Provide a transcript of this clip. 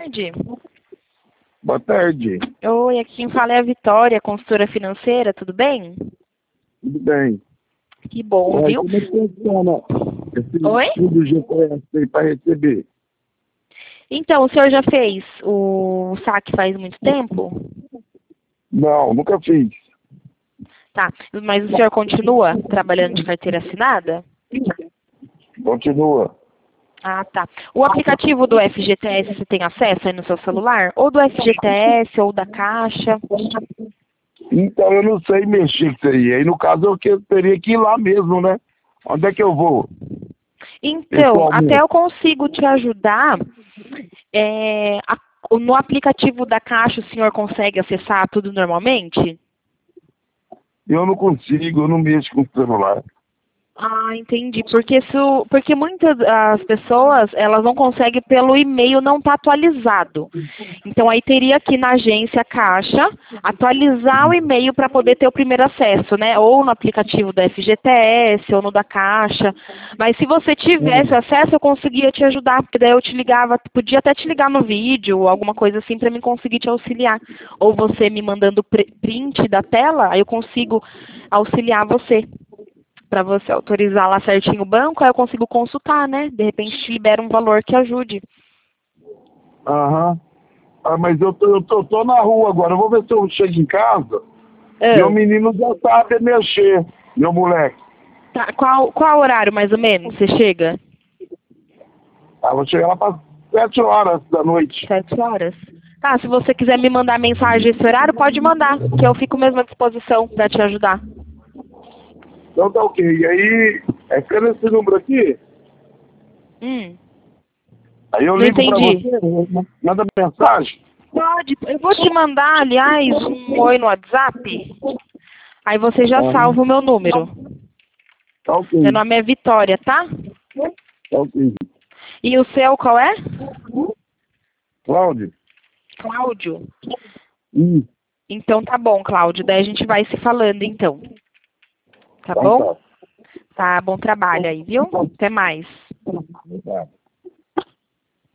tarde. Boa tarde. Oi, aqui quem fala é a Vitória, consultora financeira, tudo bem? Tudo bem? Que bom, Ué, viu? como é que funciona esse Oi? estudo GPS aí para receber? Então, o senhor já fez o saque faz muito tempo? Não, nunca fiz. Tá, mas o senhor continua trabalhando de carteira assinada? Continua. Ah, tá. O aplicativo do FGTS você tem acesso aí no seu celular? Ou do FGTS ou da Caixa? Então eu não sei mexer com isso aí. Aí no caso eu teria que ir lá mesmo, né? Onde é que eu vou? Então, até Pessoalmente. eu consigo te ajudar. No aplicativo da Caixa o senhor consegue acessar tudo normalmente? Eu não consigo, eu não mexo com o celular. Ah, entendi. Porque muitas das pessoas, elas não conseguem pelo e-mail não tá atualizado. Então aí teria que ir na agência Caixa atualizar o e-mail para poder ter o primeiro acesso, né? Ou no aplicativo da FGTS ou no da Caixa. Mas se você tivesse acesso, eu conseguia te ajudar, porque daí eu te ligava, podia até te ligar no vídeo ou alguma coisa assim para mim conseguir te auxiliar. Ou você me mandando print da tela, aí eu consigo auxiliar você para você autorizar lá certinho o banco, aí eu consigo consultar, né? De repente te libera um valor que ajude. Aham. Ah, mas eu tô na rua agora. Eu vou ver se eu chego em casa. Meu Ah, menino já sabe mexer, meu moleque. tá. Qual horário mais ou menos você chega? Ah, vou chegar lá para 7 horas da noite. 7 horas? Tá, se você quiser me mandar mensagem esse horário, pode mandar, que eu fico mesmo à disposição para te ajudar. Então tá ok. E aí, fica nesse número aqui. Aí eu Não ligo pra entendi. você, manda Po- mensagem. Pode, eu vou te mandar, aliás, um oi no WhatsApp, aí você já Aham. salva o meu número. Tá Meu ok. nome é Vitória, tá? Tá ok. E o seu qual é? Cláudio? Cláudio. Ih, Então tá bom, Cláudio. Daí a gente vai se falando então. Tá então bom? tá. Tá, bom trabalho aí, viu? Até mais. Tá.